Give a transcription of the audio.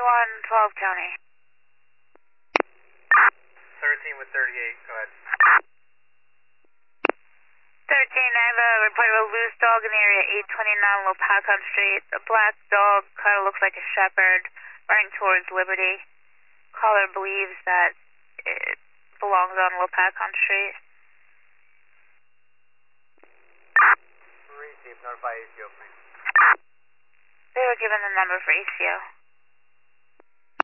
2112 County. 13 with 38, go ahead. 13, I have a report of a loose dog in the area, 829 Lopakon Street. A black dog, kind of looks like a shepherd, running towards Liberty. Caller believes that it belongs on Lopakon Street. Receive, notify ACO, please. They were given the number for ACO.